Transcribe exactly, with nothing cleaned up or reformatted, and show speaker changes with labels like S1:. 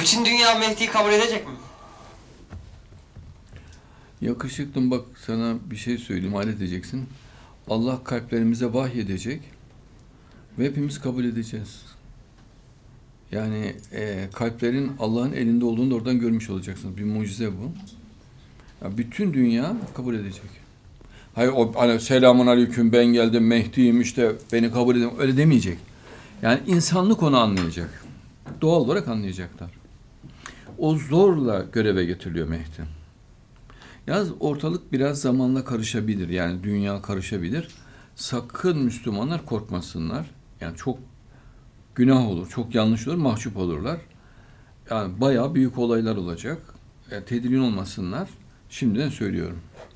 S1: Bütün dünya Mehdi'yi kabul edecek mi?
S2: Yakışıklım, bak sana bir şey söyleyeyim, halledeceksin. Allah kalplerimize vahyedecek ve hepimiz kabul edeceğiz. Yani e, kalplerin Allah'ın elinde olduğunu da oradan görmüş olacaksınız. Bir mucize bu. Ya bütün dünya kabul edecek. Hayır, o hani selamun aleyküm, ben geldim, Mehdi'yim, işte beni kabul edin, öyle demeyecek. Yani insanlık onu anlayacak. Doğal olarak anlayacaklar. O zorla göreve getiriliyor Mehdi. Yalnız ortalık biraz zamanla karışabilir. Yani dünya karışabilir. Sakın Müslümanlar korkmasınlar. Yani çok günah olur, çok yanlış olur, mahcup olurlar. Yani bayağı büyük olaylar olacak. Yani tedirgin olmasınlar. Şimdiden söylüyorum.